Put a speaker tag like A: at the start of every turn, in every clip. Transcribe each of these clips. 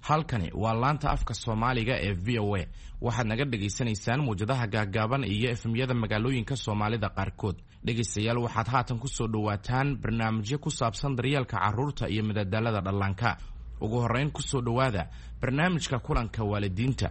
A: halkani waa laanta afka Soomaaliga ee VOA waxaad naga dhageysanaysaan muujadaha gaagaaban iyo efemyada magaalooyinka Soomaalida qaarkood dhageystayaal waxaad haatan ku soo dhawaataan barnaamijyo ku saabsan daryeelka carruurta iyo madadaalada dhallaanka ugu horeyn ku soo dhawaada barnaamijka kulanka waalidiinta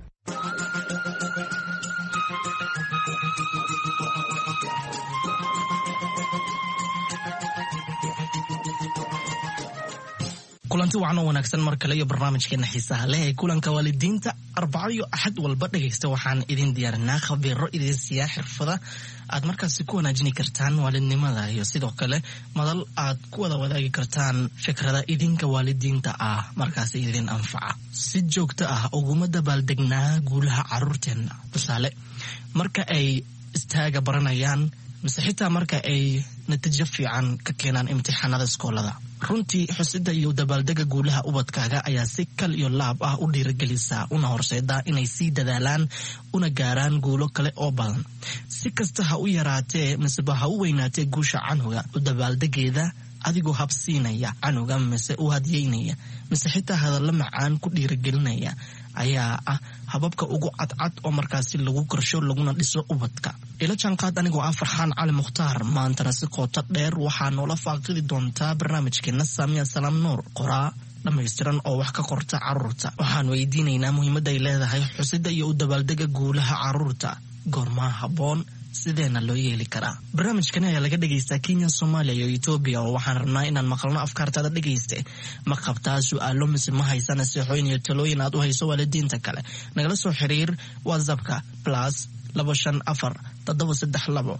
B: kulanti wacan oo wanaagsan mar kale iyo barnaamijkeena xiisaha leh ee kulanka waalidiinta Arbaco iyo Axad walba dhageysta waxaan idin diyaarinaa khabiiro idin siyaa xirfada aad markaasi ku wanaajini kartaan waalidnimada iyo sidoo kale madal aad ku wada wadaagi kartaan fikrada idinka waalidiinta ah markaasi idin anfaca si joogto ah uguma dabaaldegnaa guulaha carruurteena tusaale marka ay istaaga baranayaan mise xitaa marka ay natiijo fiican ka keenaan imtixaanada iskoolada runtii xusida iyo dabaaldega guulaha ubadkaaga ayaa si kal iyo laab ah u dhiirigelisa una horseeda inay sii dadaalaan una gaaraan guulo kale oo badan si kasta ha u yaraatee miseba ha u weynaatee guusha canuga u dabaaldegeeda adigoo habsiinaya canuga mise u hadiyeynaya mise xitaa hadalla macaan ku dhiirigelinaya ayaa ah hababka ugu cadcad oo markaasi lagu korsho laguna dhiso ubadka ila jaanqaad anigoo ah Farxaan Cali Mukhtaar maantana si qoto dheer waxaa noola faaqidi doontaa barnaamijkeena Saamiya Salaam Nuur qoraa dhammaystiran oo wax ka qorta carruurta waxaan weydiinaynaa muhiimadda ay leedahay xusida iyo u dabaaldega guulaha carruurta goorma habboon sideena loo yeeli karaa barnaamijkan ayaa laga dhageystaa Kenya Soomaaliya iyo Ethiopia oo waxaan rabnaa inaan maqalno afkaartada dhageyste ma qabtaa su'aalo mise ma haysan nasiixooyin iyo talooyin aad u hayso waalidiinta kale nagala soo xiriir WhatsAppka +254 732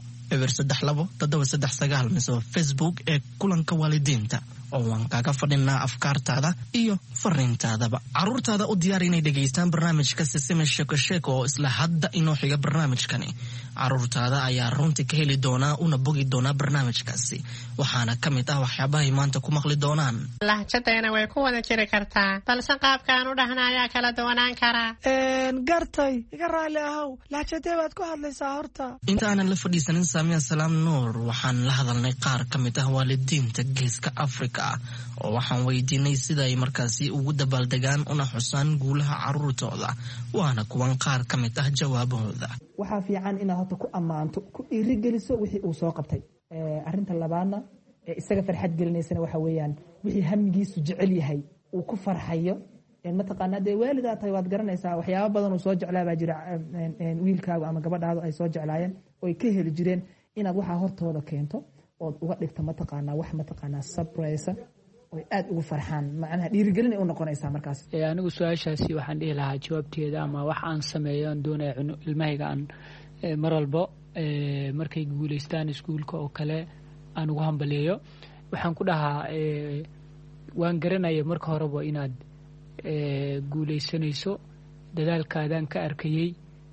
B: 732 mise Facebook ee kulanka waalidiinta oo waan kaaga fadhinaa afkaartaada iyo fariintaadaba carruurtaada u diyaar inay dhageystaan barnaamijka Sisime Sheeko oo isla hadda inoo xiga barnaamijkani carruurtaada ayaa runtii ka heli doonaa una bogi doonaa barnaamijkaasi waxaana ka mid ah waxyaabaha ay maanta ku maqli doonaan
C: lahjadeena way ku wada jiri kartaa balse qaabkaan u dhahna ayaa kala duwanaan karaa
D: gartay iga raali ahow lahjadee baad ku hadlaysaa horta
B: intaanan la fadhiisanin Saamiya Salaam Nuur waxaan la hadalnay qaar ka mid ah waalidiinta geeska Afrika oo waxaan weydiinay sida ay markaasi ugu dabaaldegaan una xusaan guulaha carruurtooda waana kuwan qaar ka mid ah jawaabahooda
E: waxaa fiican inaad horta ku ammaanto ku dhiirigeliso wixii uu soo qabtay arrinta labaadna isaga farxad gelinaysana waxa weeyaan wixii hamigiisu jecel yahay uu ku farxayo mataqaanaa dee waalidaa tahay waad garanaysaa waxyaabo badan uu soo jeclaa baa jira wiilkaagu ama gabadhaadu ay soo jeclaayeen oo ay ka heli jireen inaad waxaa hortooda keento ood uga dhigto mataqaanaa wax mataqaanaa surprise oo aad ugu farxaan macnaha dhiirigelin ay u noqonaysaa markaas
F: anigu su'aashaasi waxaan dhihi lahaa jawaabteeda ama wax aan sameeyo aan doonayo ilmahayga aan mar walba markay guuleystaan iskuulka oo kale aan ugu hambaleeyo waxaan ku dhahaa waan garanaya marka horeba inaad guuleysanayso dadaalkaadaan ka arkayay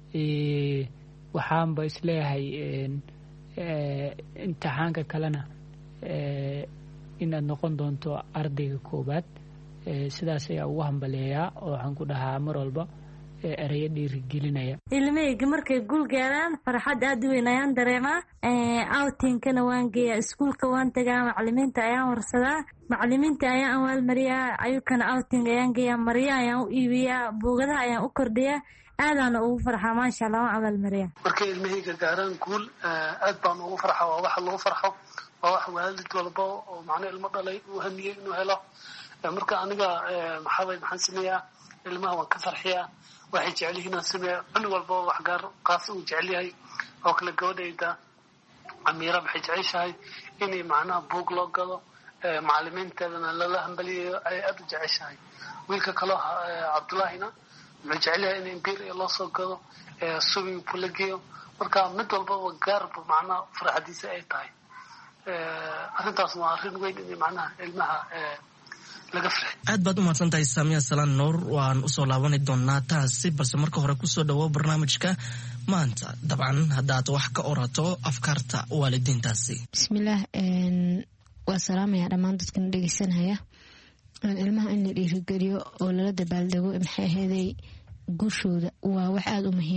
F: waxaanba isleeyahay imtixaanka kalena inaad noqon doonto ardayga koobaad sidaas ayaa ugu hambaleeyaa oo waxaan ku dhahaa mar walba erayo dhiirigelinaya
G: ilmahayga markay guul gaaraan farxad aad u weyn ayaan dareemaa outingkana waan geeyaa iskuulka waan tagaa macallimiinta ayaan warsadaa macallimiinta ayaan awaalmariyaa ayukana outing ayaan geeyaa marya ayaan u iibiyaa buugadaha ayaan u kordhiyaa aadaan ugu farxaa maasha Allah waan abaalmariyaa
H: markay ilmahayga gaaraan guul aad baan ugu farxaa waa wax lagu farxo waa wax waalid walba oo macna ilmo dhalay uu hamiyay inuu helo marka aniga maxaan sameeyaa ilmaha waan ka farxiyaa waxay jecel yihiin inaan sameeyo cunug walba wax gaar qaas uu jecel yahay oo kala gabadhayda Amiira waxay jeceshahay inay macnaha buug loo gado macallimiinteedana lala hambaliyo ay aad u jeceshahay wiilka kale Cabdullaahina wuxuu jecel yahay in biir loo soo gado swimming pool la geeyo marka mid walba gaarba macnaha farxadiisa ay tahay arrintaas waa arrin weyn in macnaha ilmaha laga farxay
B: aad baad u mahadsantahay Saamiya Salaam Nuur waan u soo laaban doonaa taasi balse marka hore ku soo dhawow barnaamijka maanta dabcan haddaad wax ka orato afkaarta waalidiintaasi
I: bismillaah waa salaamaya dhammaan dadkan dhageysanaya ilmaha in la dhiirigeliyo oo lala dabaaldego maxay ahayd guushooda waa wax aad u muhiim ah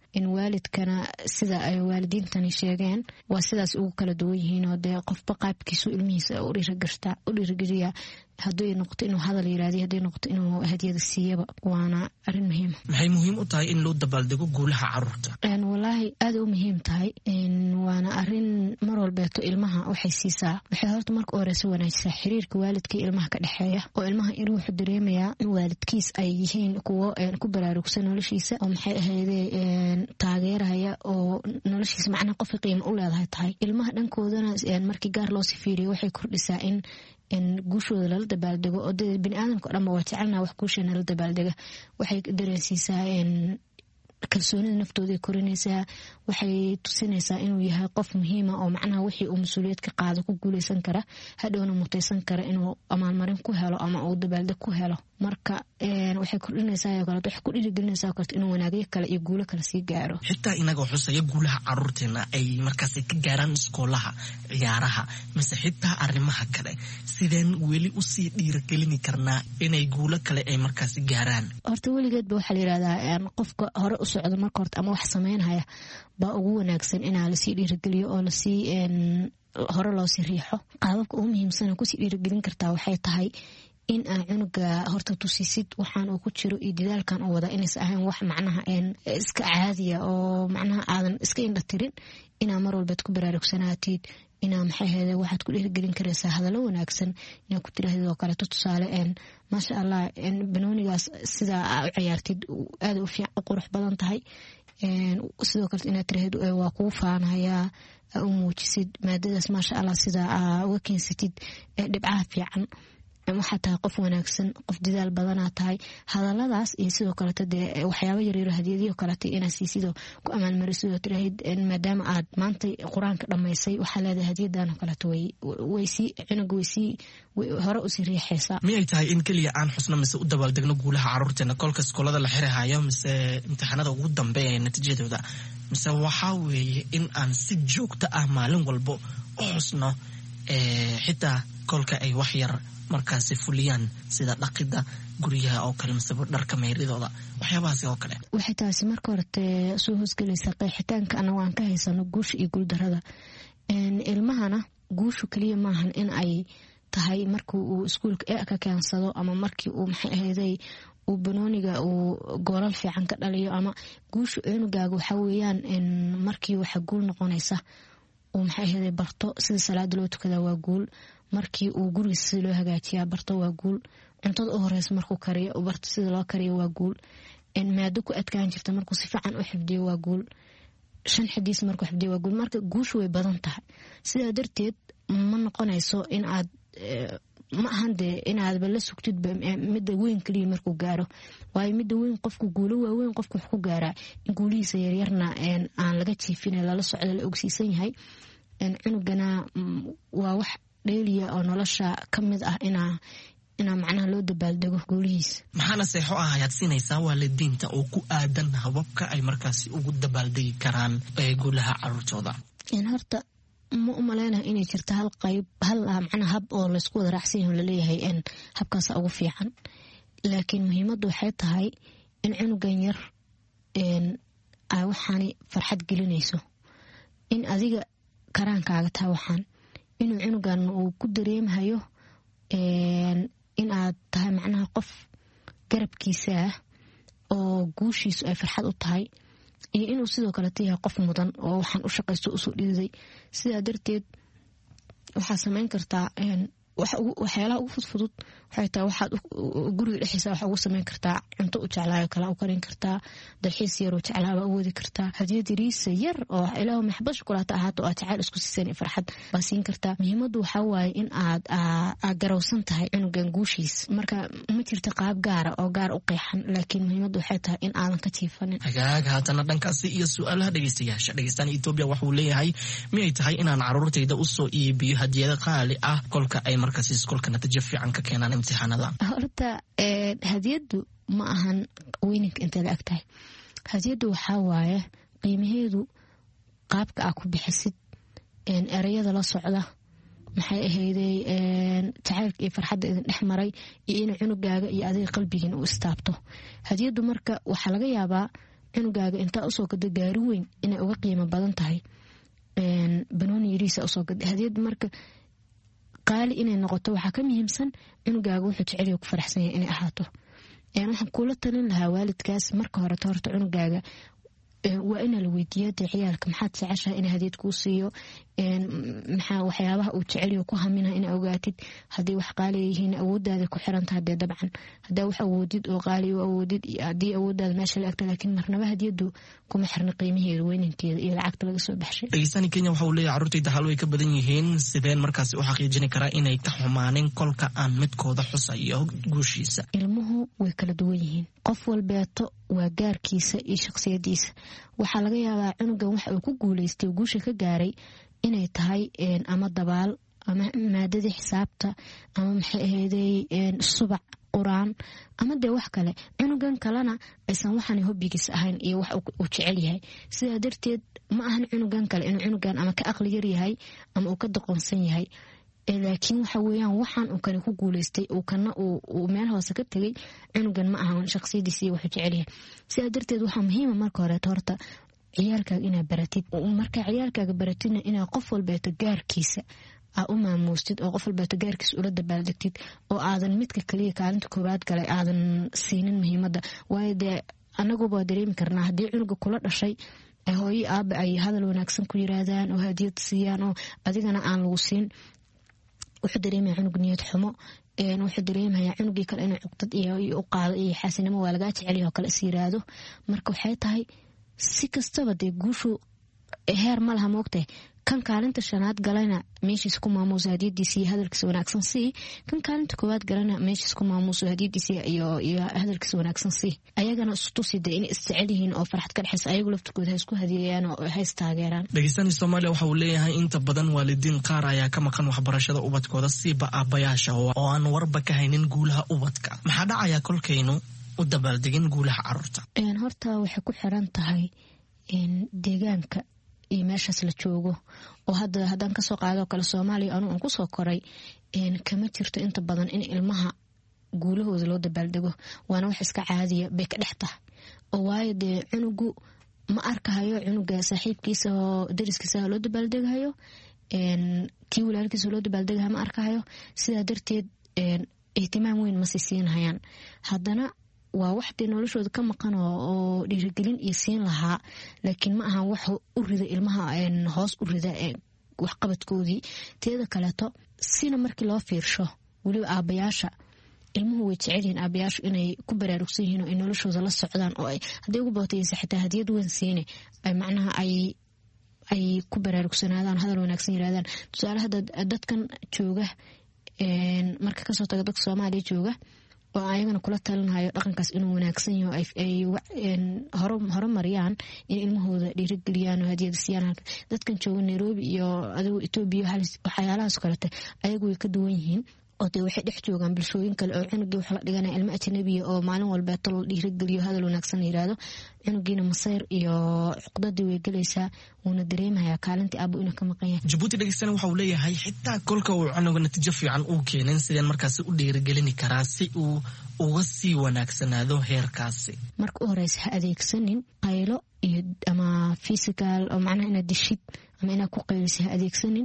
I: in waalidkana sida ay waalidiintani sheegeen waa sidaas ugu kala duwan yihiin oo dee qofba qaabkiisu ilmihiisa u dhiirigeliya haddii noqoto inuu hadal yiraahdo haddii noqoto inuu hadiyada siiyaba waana arrin muhiim
B: maxay muhiim u tahay in loo dabaaldego guulaha caruurta
I: wallaahi aad u muhiim tahay waana arrin mar walbeeto ilmaha waxay siisaa waxay horta marka horeysa wanaajisaa xiriirka waalidka iyo ilmaha ka dhexeeya oo ilmaha inuu wuxuu dareemayaa in waalidkiis ay yihiin kuwo ku baraarugsan noloshiisa oo maxay ahaydee taageeraya oo noloshiisa macnaha qofka qiimo u leedahay tahay ilmaha dhankoodana markii gaar loo sifiiriyo waxay kordhisaa in guushooda lala dabaaldego oo biniaadamka o dhanba waa jecelnaa wax guusheena la dabaaldega waxay dareensiisaa kalsoonida naftooda korinaysaa waxay tusinaysaa inuu yahay qof muhiima oo macnaha wixii uu mas-uuliyad ka qaado ku guuleysan kara hadhowna mutaysan kara inuu amaalmarin ku helo ama uu dabaaldeg ku helo marka waxay kordhinaysaa oo kale waxay ku dhiirigelinaysaa kale inuu wanaagyo kale iyo guulo kale sii gaaro
B: xitaa inaga xusaya guulaha caruurteena ay markaas ka gaaraan iskoolaha ciyaaraha mise xitaa arrimaha kale sideen weli u sii dhiirigelin karnaa inay guulo kale ay markaas gaaraan
I: horta weligeedba waxaa la yiraahdaa qofka hore u socdo marka horta ama wax sameynaya baa ugu wanaagsan inaa lasii dhiirigeliyo oo lasii hore loo sii riixo qaababka ugu muhiimsan kusii dhiirigelin kartaa waxay tahay in aan cunuga horta tusisid waxaan uu ku jiro iyo dadaalkan uu wada inays ahayn wax macnaha iska caadiya oo macnaha aadan iska indha tirin inaa mar walbaad ku baraarugsanaatid inaa maxay ahayd waxaad ku dhiirigelin karaysaa hadallo wanaagsan inaa ku tirahdid oo kaleeto tusaale maasha allah banoonigaas sidaa aa u ciyaartid aad u fiican u qurux badan tahay sidoo kale inaad tirahdid waa kuu faanayaa u muujisid maadadaas maasha allah sidaa aa uga keensatid dhibcaha fiican waxaa tahay qof wanaagsan qof dadaal badanaa tahay hadaladaas iyo sidoo kaleeto dee waxyaaba yaryaro hadiyadiyo kaleeto inaa siisidoo ku amaalmarisidoo tiraahid maadaama aad maanta qur-aanka dhammaysay waxaa leedahay hadiyadan oo kaleeto waysii cunuga waysii hore usii riixaysaa
B: miyay tahay in keliya aan xusno mise u dabaaldegno guulaha caruurteena kolka iskoolada la xirahayo mise imtixaanada ugu dambeeya natiijadooda mise waxaa weeye in aan si joogto ah maalin walbo u xusno xitaa kolka ay wax yar markaasi fuliyaan sida dhaqida guryaha oo kale mise dharka meyridooda waxyaabahaasi oo kale
I: waxay taasi marka horete soo hoosgelaysaa qeexitaanka anagu aan ka haysano guusha iyo guuldarada ilmahana guushu keliya maahan in ay tahay markii uu iskuulka ka keensado ama markii uu maxay ahayday uu banooniga uu goolal fiican ka dhaliyo ama guushu cunugaaga waxaa weeyaan markii waxa guul noqonaysa uu maxay ahayday barto sida salaada loo tukadaa waa guul markii uu gurigiisa sida loo hagaajiyaa barto waa guul cuntada u horeysa markuu kariyo u barto sida loo kariyo waa guul maado ku adkaan jirta markuu si fiican u xifdiyo waa guul 5 xadiis markuu xifdiyo waa guul marka guushu way badan tahay sidaa darteed ma noqonayso in aad ma ahan dee inaadba la sugtid midda weyn kaliya markuu gaaro waayo midda weyn qofku guulo waaweyn qofku wax ku gaaraa in guulihiisa yaryarna aan laga jiifin lala socdo la ogsiisan yahay cunugana waa wax dheeliya oo nolosha ka mid ah inaa macnaha loo dabaaldego guulihiisa
B: maxaana seexo ah ayaad siinaysaa waalidiinta oo ku aadan hababka ay markaasi ugu dabaaldegi karaan guulaha caruurtooda
I: horta ma u maleynaha inay jirto hal qayb macnaha hab oo laysku wada raacsan yahay laleeyahay habkaasa ugu fiican laakiin muhiimaddu waxay tahay in cunugan yar ay waxaani farxad gelinayso in adiga karaankaaga tahay waxaan inuu cunugan uu ku dareemayo in aad tahay macnaha qof garabkiisa ah oo guushiisu ay farxad u tahay iyo inuu sidoo kale yahay qof mudan oo waxaan u shaqaysto usoo dhiiday sidaa darteed waxaa samayn kartaa waxyaalaha ugu fudfudud waxay tahay waxaad guriga dhexdiisa waxa ugu samayn kartaa cunto u jeclaayo kala u karin kartaa dalxiis yar oo jeclaaba u wadi kartaa hadiyad yariisa yar oo ilaahu maxbad shukulaata ahaato aad jecel isku siiseen farxad baa siin kartaa muhiimaddu waxaa waaye in aad garowsan tahay cunugan guushiis marka ma jirta qaab gaara oo gaar u qeexan laakiin muhiimaddu waxay tahay in aadan ka jiifanin
B: hagaag haatana dhankaasi iyo su-aalaha dhegeystayaasha dhegeystaan Ethiopia waxuu leeyahay miyay tahay inaan caruurtayda usoo iibiyo hadiyada qaali ah kolka ay markaasi iskuulka natiijo fiican ka keenaan imtixaanada
I: horta hadiyadu ma ahan weyninka intay la ag tahay hadiyadu waxaa waaye qiimaheedu qaabka aa ku bixisid ereyada la socda maxay ahayday jacaylka iyo farxadda idin dhex maray iyo in cunugaaga iyo adiga qalbigiina u istaabto hadiyadu marka waxaa laga yaabaa cunugaaga intaa usoo gada gaari weyn inay uga qiimo badan tahay banooni yariisa usoo gada hadiyad marka qaali inay noqoto waxaa ka muhiimsan cunugaaga wuxuu jecel yahay ku faraxsan yahay inay ahaato waxaan kula talin lahaa waalidkaas marka hore horta cunugaaga waa ina la weydiiyaa dee ciyaalka maxaad jeceshahay in hadiyad kuu siiyo maxaa waxyaabaha uu jecelyo ku haminaha ina ogaatid haddii wax qaaliya yihiin awoodaada ku xirantaha dee dabcan haddaa wax awoodid oo qaaliya u awoodid haddii awoodaada meesha la egta laakiin marnaba hadiyadu kuma xirna qiimaheeda weynankeeda iyo lacagta laga soo baxshay.
B: dhegeystani Kenya waxa uu leeyahay carruurtayda hal way ka badan yihiin sideen markaasi u xaqiijin karaa inay ka xumaaneen kolka aan midkooda xusayo guushiisa.
I: ilmuhu way kala duwan yihiin qof walbeeto waa gaarkiisa iyo shakhsiyadiisa waxaa laga yaabaa cunugan waxa uu ku guuleystay guusha ka gaaray inay tahay ama dabaal ama maadadii xisaabta ama maxay ahaydey subac quraan ama dee wax kale cunugan kalena aysan waxaan hobbigiisa ahayn iyo wax uu jecel yahay sidaa darteed ma ahan cunugan kale inuu cunugan ama ka aqli yar yahay ama uu ka doqonsan yahay laakiin waxa weeyaan waxaan uu kale ku guuleystay uu kana uu meel hoose ka tagay cunugan ma ahan shakhsiyadiisa iyo wuxuu jecel yahay sidaa darteed waxaa muhiima marka hore horta ciyaalkaaga inaad baratid marka ciyaalkaaga baratidna inaad qof walbeeto gaarkiisa aa u maamuustid oo qof walbeeto gaarkiisa ula dabaaldegtid oo aadan midka kaliya kaalinta koowaad galay aadan siinin muhiimadda waayo dee anaguba dareemi karnaa haddii cunuga kula dhashay hooyo aaba ay hadal wanaagsan ku yiraahdaan oo hadiyad siiyaan oo adigana aan lagu siin wuxuu dareemaya cunug niyad xumo wuxuu dareemayaa cunugii kale inuu cuqdad iyo u qaado iyo xaasinimo waa lagaa jecelyahay oo kale is yiraahdo marka waxay tahay si kastaba dee guushu heer ma laha moogtahay kan kaalinta shanaad galayna meeshiis ku maamuuso hadiyadiisa iyo hadalkiisa wanaagsan sii kan kaalinta koowaad galayna meeshiis ku maamuuso hadiyadiisa iyo hadalkiisa wanaagsan sii ayagana istusida inay isjecel yihiin oo farxad ka dhexaysa ayagu laftirkooda ha isku hadiyeeyaan oo ha istaageeraan.
B: dhegeystani Soomaaliya waxa uu leeyahay inta badan waalidiin qaar ayaa ka maqan waxbarashada ubadkooda siiba aabayaasha oo aan warba ka haynin guulaha ubadka maxaa dhacaya kolkaynu u dabaaldegin guulaha carruurta.
I: horta waxay ku xiran tahay deegaanka iyo meeshaas la joogo oo haddaan kasoo qaado kale Soomaaliya anu aan kusoo koray kama jirto inta badan in ilmaha guulahooda loo dabaaldego waana wax iska caadiya bay ka dhex tahay oo waayo dee cunugu ma arkahayo cunuga saaxiibkiisa oo dariskiisa loo dabaaldegahayo kii walaalkiisa loo dabaaldegahayo ma arkahayo sidaa darteed ihtimaam weyn ma siisiinayaan haddana waa wax dee noloshooda ka maqan oo dhiirigelin iyo siin lahaa laakiin ma aha wax u rida ilmaha hoos u rida waxqabadkoodii teeda kaleeto sina markii loo fiirsho weliba aabayaasha ilmuhu way jecel yihiin aabayaashu inay ku baraarugsan yihiin oo ay noloshooda la socdaan oo hadday ugu bootaysa xitaa hadiyad weyn siine ay macnaha ay ku baraarugsanaadaan hadal wanaagsan yiraahdaan tusaale hadda dadkan jooga marka kasoo taga dadka Soomaaliya jooga oo ayagana kula talinayo dhaqankaas inuu wanaagsan yahay ay horumariyaan in ilmahooda dhiirigeliyaan oo hadiyad siiyaan dadkan jooga Nairobi iyo adigu Ethiopia waxyaalahaas kaleete ayagu way ka duwan yihiin oo dee waxay dhex joogaan bulshooyin kale oo cunugii wax la dhiganaya ilmo ajnabi oo maalin walba talo dhiirigeliyo hadal wanaagsan yiraahdo cunugiina masayr iyo cuqdadii way galaysaa wuuna dareemayaa kaalintii aabo inuu ka maqan yahay.
B: Djibouti dhegeystana waxa uu leeyahay xitaa kolka uu cunuga natiijo fiican uu keenin sideen markaasi u dhiirigelin karaa si uu uga sii wanaagsanaado heerkaasi.
I: marka u horeysa ha adeegsanin qaylo iyo ama physical oo macnaha inaad dishid ama inaad ku qaylisid ha adeegsanin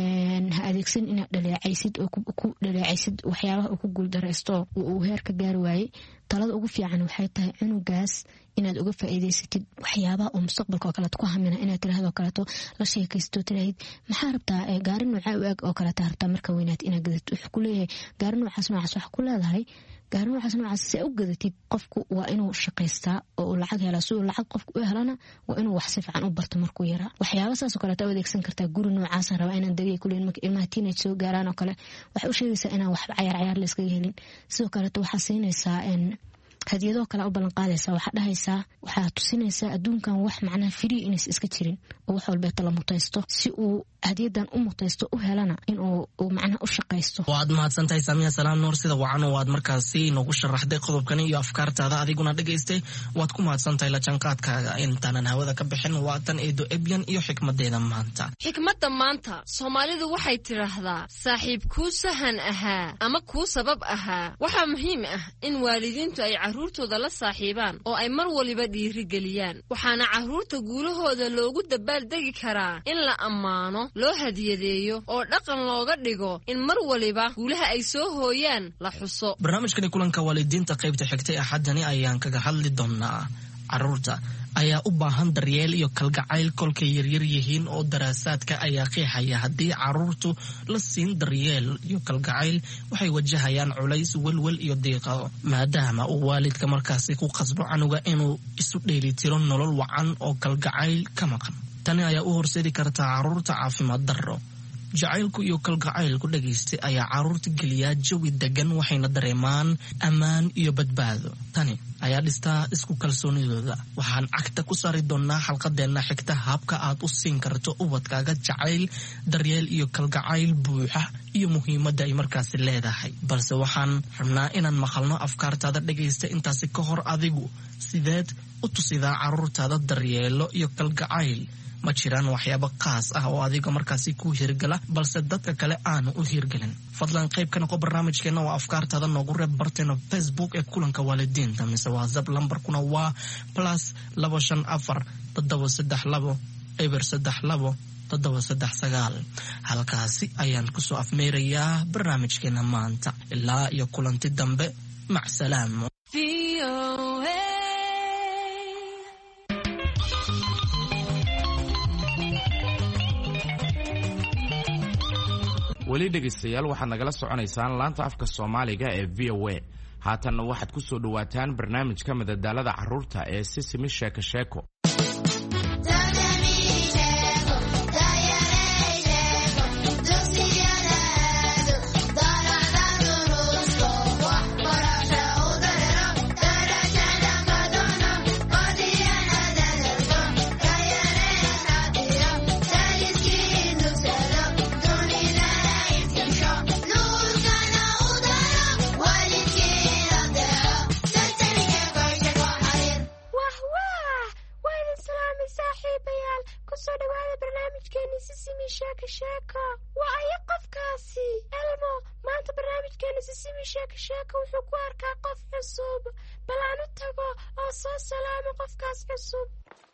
I: inaad dhaleecaysid oo ku dhaleecaysid waxyaabaha uu ku guuldareysto uu heerka gaari waayey talada ugu fiican waxay tahay cunugaas inaad uga faa'iideysatid waxyaabaha oo mustaqbalka oo kale ku hamina inaad tiraahdo kaleeto la sheekaysto tiraahid maxaa rabtaa gaari nooca u eg oo kale rabtaa marka weynaad inaad gadato wuxuu ku leeyahay gaari noocaas wax ku leedahay gaari noocaas si u gadatid qofku waa inuu shaqaystaa oo lacag hela soo lacag qofku u helana waa inuu wax si fiican u barto markuu yaraa waxyaabo saas oo kale aad adeegsan kartaa guri noocaas raba inaan dagay kuleen marka ilmaha teenage soo gaaraan oo kale waxa u sheegaysaa inaan wax ciyaar la iska helin sidoo kale waxa siinaysaa hadiyado kale u ballan qaadaysa waxa dhahaysaa waxa tusinaysaa adduunkan wax macnaha free inays iska jirin oo wax walba la mutaysto si uu hadiyadan u mutaysto u helana in uu macnaha u shaqaysto.
B: waad mahadsantahay Saamiya Salaam Nuur sida wacan waad markaasi noogu sharaxday qodobkan iyo afkaartaada adiguna dhageystay waad ku mahadsantahay la janqaadkaaga intaanan hawada ka bixin waatan eedo ebyan iyo xikmadeeda maanta.
J: xikmadda maanta Soomaalidu waxay tiraahdaa saaxiib ku sahan ahaa ama ku sabab ahaa waxaa muhiim ah in waalidiintu ay carruurtooda la saaxiibaan oo ay mar waliba dhiirigeliyaan waxaana carruurta guulahooda loogu dabaaldegi karaa in la ammaano loo hadiyadeeyo oo dhaqan looga dhigo in mar waliba guulaha ay soo hooyaan la xuso.
B: barnaamijkani kulanka waalidiinta qaybta xigtay axadani ayaan kaga hadli doonaa carruurta ayaa u baahan daryeel iyo kalgacayl kolkay yaryar yihiin oo daraasaadka ayaa qeexaya haddii carruurtu la siin daryeel iyo kalgacayl waxay wajahayaan culays welwel iyo diiqado maadaama uu waalidka markaasi ku qasbo canuga inuu isu dheelitiro nolol wacan oo kalgacayl ka maqan. tani ayaa u horseedi kartaa carruurta caafimaad darro. jacaylku iyo kalgacaylku dhagaystay ayaa carruurta geliyaa jawi degan waxayna dareemaan ammaan iyo badbaado. tani ayaa dhistaa isku kalsoonidooda. waxaan cagta ku saari doonaa xalqadeenna xigta habka aad u siin karto ubadkaaga jacayl, daryeel iyo kalgacayl buuxa iyo muhiimadda ay markaasi leedahay. balse waxaan rabnaa inaan maqalno afkaartaada dhagaysta intaasi ka hor adigu sideed u tusidaa carruurtaada daryeelo iyo kalgacayl? ma jiraan waxyaabo qaas ah oo adiga markaasi ku hirgala balse dadka kale aanu u hirgelin? fadlan qayb ka noqo barnaamijkeena oo afkaartaada noogu reeb barteena Facebook ee kulanka waalidiinta mise WhatsApp lambarkuna waa +254 732 032 739. halkaasi ayaan kusoo afmeerayaa barnaamijkeena maanta. ilaa iyo kulanti dambe, macsalaamo.
A: weli dhegaystayaal waxaad nagala soconaysaan laanta afka Soomaaliga ee VOA. haatanna waxaad ku soo dhawaataan barnaamijka madadaalada carruurta ee Sisimi Sheeko Sheeko.
K: wuxuu ku arkaa qof cusub. bal aan u tago oo soo salaamo qofkaas cusub.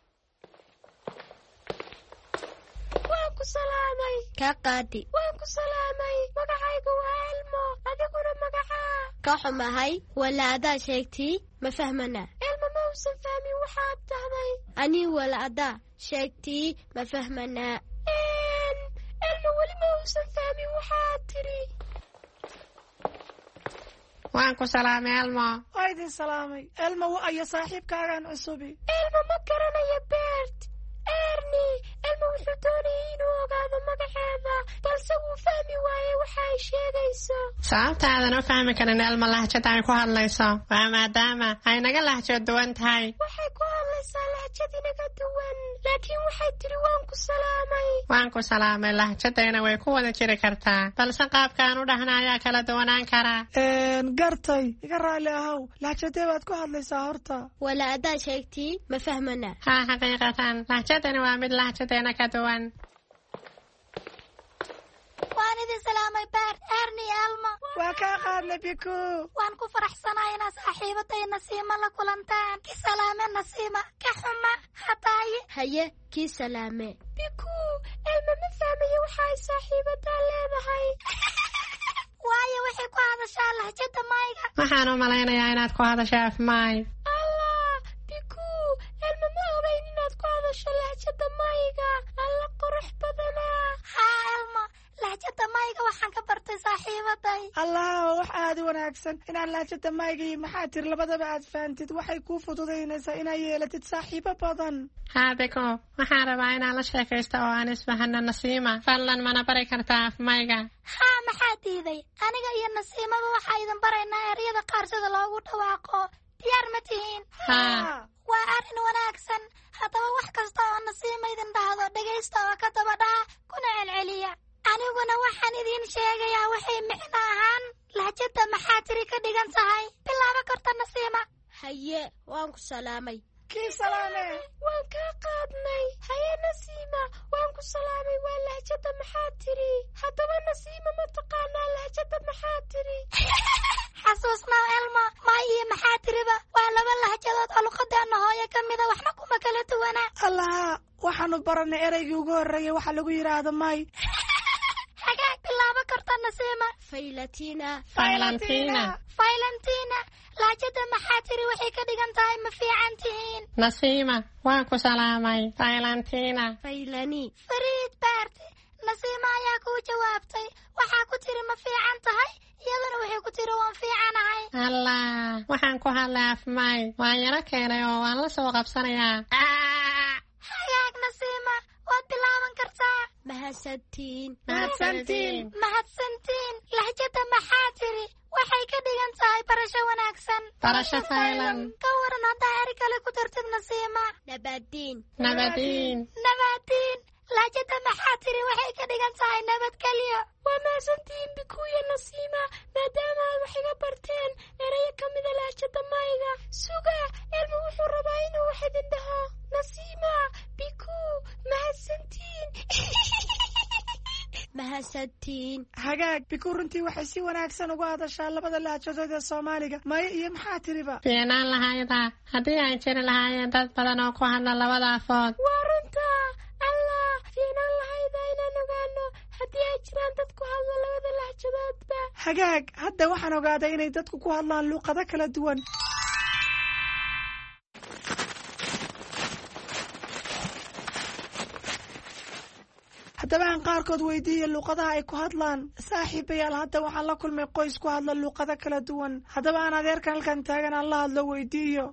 K: waan ku salaamay.
L: kaa qaadi.
K: waan ku salaamay. magacaygu waa Elmo. adiguna magacaa?
L: ka xumahay wala adaa sheegtii ma fahmanaa.
K: Elmo ma uusan fahmin waxaad tahday.
L: anii wala adaa sheegtii ma fahmanaa.
K: Elmo weli ma uusan fahmin waxaad tiri.
C: waan ku salaamay Elmo.
D: waa idin salaamay. Elmo waa ayo saaxiibkaagaan cusubi.
K: Elmo ma garanayo Bert. Ernie. Elmo wuxuu doonayay inuu ogaado magaceeda balse wuu fahmi waayey waxa ay sheegayso.
C: sababta aadan u fahmi karin Elmo lahjada ay ku hadlayso waa maadaama ay naga lahjo duwan tahay.
K: waxay ku hadlaysaa lahjad inaga duwan laakiin waxay tiri waan ku salaamay.
C: waan ku salaamay lahjadayna way ku wada jiri kartaa balse qaabkaan u dhahna ayaa kala duwanaan karaa.
D: gartay iga raali ahow. lahjadee baad ku hadlaysaa horta?
L: wala adaa sheegtii ma fahmanaa.
C: haa xaqiiqatan lahjadani waa mid lahjadeena ka duwan.
K: waan idin salaamay Bert, Ernie, Elmo.
D: waa kaa qaadnay Biku.
K: waan ku faraxsanahay inaad saaxiibaday Nasiima la kulantaan. ki salaame Nasiima. ka xuma hadaaye.
L: haye kii salaame.
K: Biku, Elmo ma fahmayo waxa ay saaxiibadaa leedahay. waayo waxay ku hadashaa lahjada mayga.
C: waxaan u malaynayaa inaad ku hadasho af maay.
K: allah Biku, Elmo ma ogeyn inaad ku hadasho lahjada mayga. alla qurux badanaa. haa Elmo, lahjada mayga waxaan ka bartay saaxiibaday.
D: allah wax aad u wanaagsan inaan lahjada mayga iyo maxaa tir labadaba aad fahantid. waxay kuu fududaynaysaa inaad yeelatid saaxiibo badan.
C: haa Biko, waxaan rabaa inaan la sheekaysto oo aan isfahano Nasiima. fadlan mana bari kartaa af mayga?
K: haa maxaa diiday. aniga iyo Nasiimaba waxaa idin baraynaa eryada qaar sida loogu dhawaaqo. diyaar ma tihiin?
C: haa.
K: waa arrin wanaagsan. haddaba wax kasta oo Nasiima idin dhahdo dhegaysta oo ka daba dhaha kuna celceliya. aniguna waxaan idin sheegayaa waxay micno ahaan lahjada maxaa tiri ka dhigan tahay. bilaaba karta Nasiima.
L: haye waan ku salaamay.
D: kii salaame
K: waan kaa qaadnay haye nasiima waan ku salaamay waa lahjada maxaa tiri haddaba nasiima ma taqaanaa lahjada maxaa tiri
L: xasuusnaa elmo maay iyo maxaa tiriba waa laba lahjadood oo luqadeena hooyo ka mida waxna kuma kala duwana
D: allah waxaanu baranay ereygii ugu horreeyay waxa lagu yidhaahdo may
L: hagaag bilaabo karta nasiima faylantiina lahjada maxaa tiri waxay ka dhigan tahay ma fiican tihiin
C: nasiima waan ku salaamay faylantiina
L: fariid baarte nasiima ayaa kuu jawaabtay waxaa ku tiri ma fiican tahay iyadana waxay ku tiri waan fiicanahay
C: allah waxaan ku hadlay afmay waan yaro keenay oo waan la soo qabsanayaa
L: hagaag nasiima waad bilaaban kartaa mahadsantiin lahjada maxaa tiri waxay ka dhigan tahay barasho wanaagsan
C: barasho faylan
L: ka waran haddaa eri kale ku dartid nasiima
C: nabadiin
L: lahjada maxaa tiri waxay ka dhigan tahay nabadgelyo
K: waa mahadsantihiin bikuuya nasiima maadaama aad wax iga barteen erayo ka mida lahjada mayga suga elmo wuxuu rabaa inuu wax idin dhaho nasiima bikuu mahadsantiin
D: hagaag bikuu runtii waxay si wanaagsan uga hadashaa labada lahjadood ee soomaaliga maya iyo maxaa tiriba
C: fiicnaan lahayda haddii ay jiri lahaayeen dad badan oo ku hadla labada afood
K: waa runta allah fiicnaan lahayda inaan ogaano haddii ay jiraan dad ku hadla labada lahjadoodba
D: hagaag hadda waxaan ogaaday inay dadku ku hadlaan luuqado kala duwan haddaba aan qaarkood weydiiya luuqadaha ay ku hadlaan saaxiibayaal hadda waxaan la kulmay qoys ku hadla luuqado kala duwan haddaba aan adeerkan halkan taagan aan la hadlo weydiiyo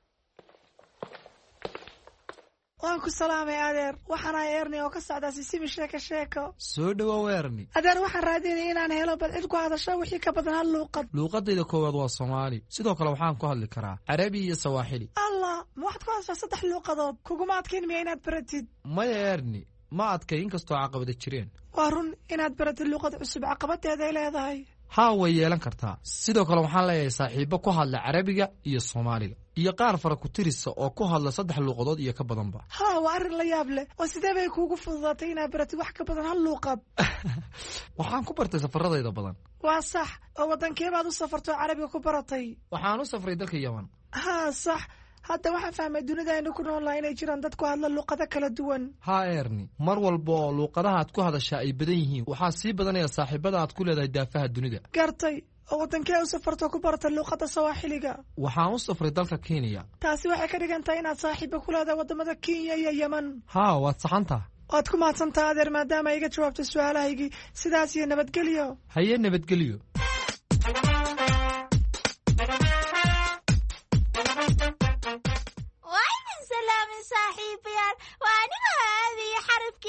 D: waan ku salaamay adeer waxaan ahay erni oo ka socdaa sisibi sheeko
M: soo dhawow erni
D: adeer waxaan raadinaya inaan helo bal cid ku hadasho wixii ka badan hal luuqad
M: luuqadayda koowaad waa soomaali sidoo kale waxaan ku hadli karaa carabi iyo sawaaxili
D: allah ma waxaad ku hadashaa 3 luuqadood kuguma adkayn miya inaad baratid
M: maya erni ma adkay inkastoo caqabada jireen
D: waa run inaad baratid luuqad cusub caqabadeeday leedahay
M: haa way yeelan kartaa sidoo kale waxaan leeyahay saaxiibo ku hadla carabiga iyo soomaaliga iyo qaar fara ku tirisa oo ku hadla 3 luuqadood iyo ka badanba
D: haa waa arrin la yaab leh oo sidee bay kuugu fududaatay inaad baratid wax ka badan hal luuqad
M: waxaan ku bartay safaradayda badan
D: waa sax oo waddankeebaad u safarto carabiga ku baratay
M: waxaan u safray dalka yaman
D: haa sax hadda waxaan fahmay dunida aynu ku noolnahay inay jiraan dad ku hadla luuqado kala duwan
M: haa erni mar walba oo luuqadaha aad ku hadashaa ay badan yihiin waxaa sii badanaya saaxiibada aad ku leedahay daafaha dunida
D: gartay oo waddankee u safarto ku barata luuqadda sawaaxiliga
M: waxaan u safray dalka kenya
D: taasi waxay ka dhigan tahay inaad saaxiiba ku leedahay waddamada kenya iyo yeman
M: haa waad saxantaa
D: waad ku mahadsantaha adeer maadaama iga jawaabto su-aalahaygii sidaas iyo nabadgelyo
M: haye nabadgelyo
L: waa aniga aadaya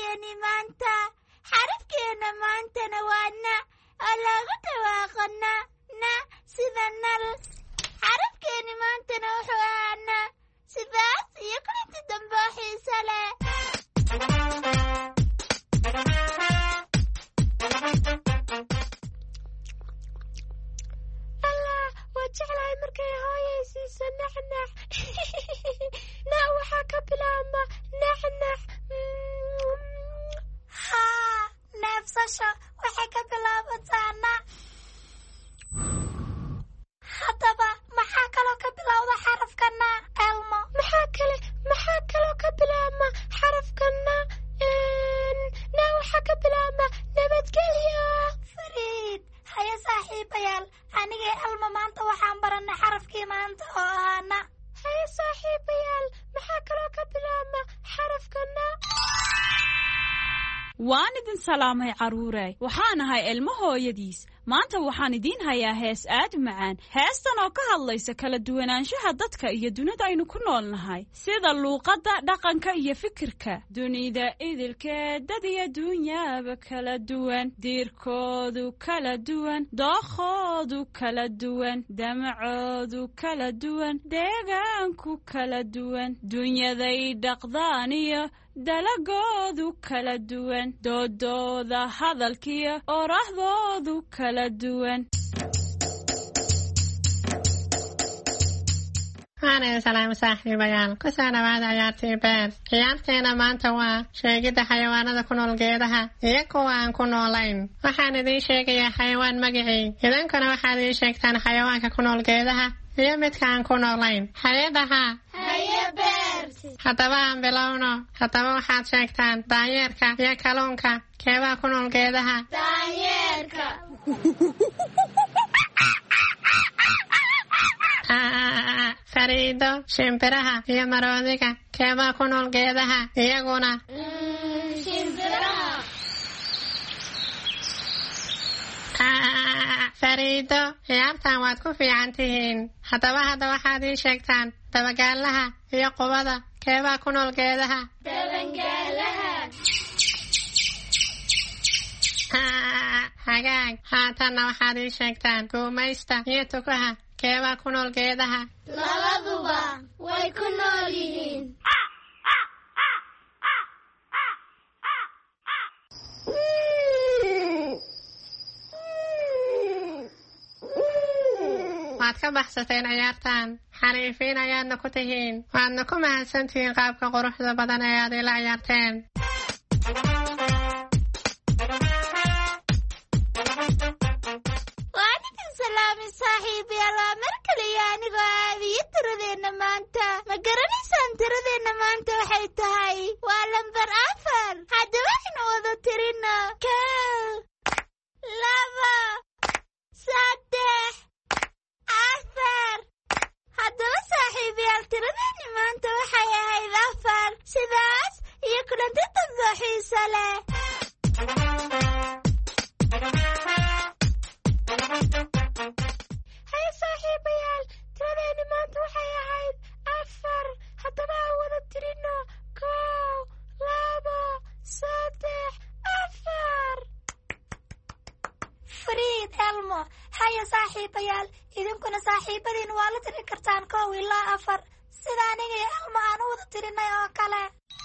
L: xarafkeena maantana waa na oo loogu dhawaaqo na sida nal xarafkeeni maantana wuxuu ahaa na sidaas iyo kulinti dambe oo xiise leh
K: allah waa jeclahay markay hooyaysiiso naxnax na waxaa ka bilaabma naxnax
L: haa neefsasho waxay ka bilaabataa na haddaba maxaa kaloo ka bilowda xarafka na elmo
K: maxaa kaloo ka bilaabma xarafka na waxaa ka bilaabma nabadgelyo
L: fariid haye saaxiibayaal anigay elmo maanta waxaan baranay xarafkii maanta oo ahaa na
K: haye saaxiibayaal maxaa kaloo ka bilaabma xarafka na
N: waan idin salaamay carruurey waxaan ahay ilmo hooyadiis maanta waxaan idiin hayaa hees aad u macaan heestan oo ka hadlaysa kala duwanaanshaha dadka iyo dunida aynu ku nool nahay sida luuqadda dhaqanka iyo fikirka dunida idilkeedad iyo duunyaaba kala duwan diirkoodu kala duwan dookhoodu kala duwan damacoodu kala duwan deegaanku kala duwan dunyaday dhaqdaan iyo dalagoodu kala duwan doodooda hadalkiyo orahdoodu kala duwan
C: waana salaam saaxiibayaal ku soo dhawaada ciyaartii beer ciyaarteena maanta waa sheegidda xayawaanada ku nool geedaha iyo kuwa aan ku noolayn waxaan idiin sheegayaa xayawaan magacii idinkuna waxaad ii sheegtaan xayawaanka ku nool geedaha iyo midka aan ku noolayn hayadaha haddaba aan bilowno haddaba waxaad sheegtaan daanyeerka iyo kalluunka keebaa ku nool geedaha
L: daanyeerka
C: fariido shimbiraha iyo maroodiga keebaa ku nool geedaha iyaguna
L: shimbiraha
C: fariido ciyaartan waad ku fiican tihiin haddaba waxaad ii sheegtaan dabagaalaha iyo qubada keebaa ku nool geedaha
L: dabagaalaha
C: hagaag haatanna waxaad ii sheegtaan guumaysta iyo tukaha keebaa ku nool geedaha
L: labaduba way ku nool yihiin
C: waad ka baxsateen ciyaartan xariifiin ayaadna ku tihiin waadna ku mahadsantihiin qaabka quruxda badan ee aad ila ciyaarteen
L: waan idin salaamin saaxiibayaal waa mar kaliya anigoo aabiyo tiradeenna maanta ma garanaysaan tiradeenna maanta waxay tahay waa lambar 4 haddaba aynu wada tirino 1 2 3 haddaba saaxiibayaal tiradeenni maanta waxay ahayd 4 sidaas iyo kulanti dambe xiiso leh
C: haye saaxiibayaal tiradeenni maanta waxay ahayd 4 haddaba aan wada tirino 1 2 3 4
L: fariid elmo haye saaxiibayaal idinkuna saaxiibadiin waa la tiri kartaan 1 ilaa 4 sida aniga iyo elmo aan u wada tirinay oo kale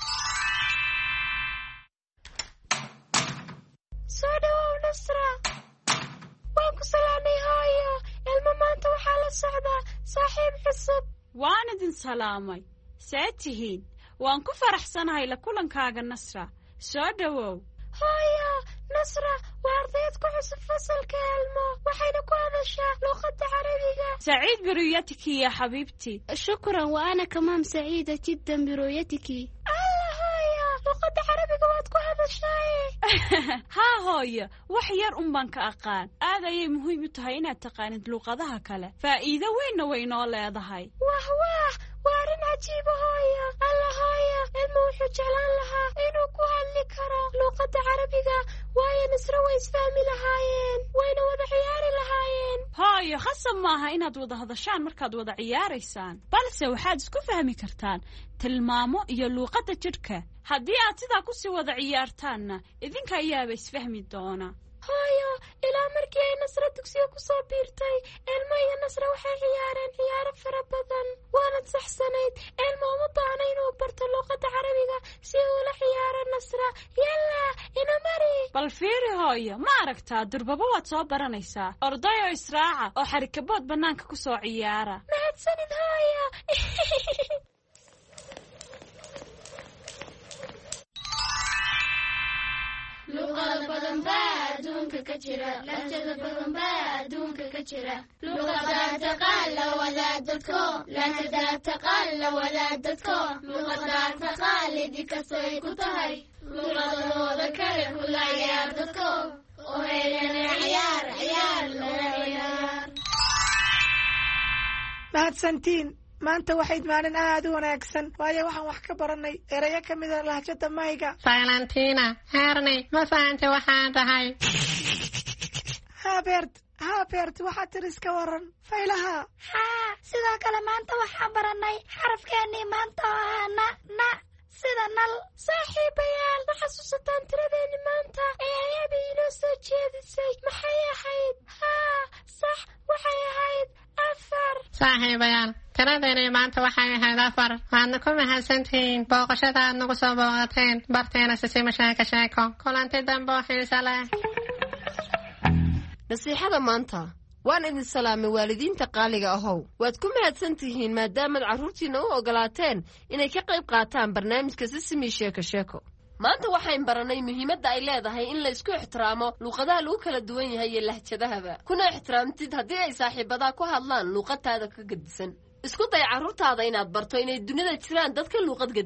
C: soo dhawow nasra waan ku salaamay hooyo elmo maanta waxaa la socdaa saaxiib cusub
N: waan idin salaamay see tihiin waan ku faraxsanahay la kulankaaga nasra soo dhawow
C: hooyo nasra waa ardayd ku cusub fasalka elmo waxayna ku hadashaa luqadda carabiga
N: سعيد برؤيتك يا حبيبتي
K: شكرا وأنا كمان سعيدة جدا برؤيتك
C: الله هيا luqadda carabiga waad ku hadashay
N: haa hooyo wax yar baan ka aqaan aad ayay muhiim u tahay inaad taqaanid luqadaha kale faa'iido weynna way noo leedahay
C: wah waa arrin cajiib hooyo allah hooyo ilmu wuxuu jeclaan lahaa inuu ku hadli karo luqadda carabiga waayo nasra way isfahmi lahaayeen wayna wada ciyaari lahaayeen
N: hooyo khasab maaha inaad wada hadashaan markaad wada ciyaaraysaan balse waxaad isku fahmi kartaan tilmaamo iyo luqadda jidhka haddii aad sidaa ku sii wada ciyaartaanna idinka ayaaba isfahmi doona
C: hooyo ilaa markii ay nasra dugsiga ku soo biirtay elmo iyo nasra waxay ciyaareen ciyaaro fara badan waanad saxsanayd elmo uma baahna inuu barto luqadda carabiga si uu la ciyaaro nasra yalla ina mari
N: bal fiiri hooyo ma aragtaa durbaba waad soo baranaysaa orday oo israaca oo xarikabood bannaanka ku soo ciyaara
C: mahadsanid hooyo
L: luqada badan baa adduunka ka jira lahjada badan baa adduunka ka jira luqadaa taqaan la wadaadadko lahjadaa taqaan la wadaadadko luqadaa taqaan lidi kastoo ay ku tahay luqadahooda kale kula ciyaar dadko oo heelana ciyaar lana ciyaar
D: mahadsantiin maanta waxayd maalin aad u wanaagsan waayo waxaan wax ka baranay erayo ka mida lahjada mayga
C: Valentina Herney ma fahantay waxaan dhahay
D: haabert waxaad tiri iska waran faylaha
L: haa sidoo kale maanta waxaan baranay xarafkeennii maanta oo ahaa na sida nal
C: saaxiibayaal ma xasuusataan tiradeenni maanta ee ayadii inoo soo jeedisay maxay ahayd haa sax waxay ahayd 4 saaxiibayaal tiradeenni maanta waxay ahayd 4 waadna ku mahadsantihiin booqashada aad nagu soo booqateen barteena sisima sheeko kulanti dambe oo xiiso leh
O: nasiixada maanta
J: waan idin salaamay waalidiinta qaaliga ahow waad ku mahadsan tihiin maadaamaad carruurtiinna u ogolaateen inay ka qayb qaataan barnaamijka sisimi sheeko sheeko maanta waxayn baranay muhiimadda ay leedahay in la isku ixtiraamo luuqadaha lagu kala duwan yahay iyo lahjadahaba kuna ixtiraamtid haddii ay saaxiibadaa ku hadlaan luuqadtaada ka gedisan isku day carruurtaada inaad barto inay dunida jiraan dadka luuqad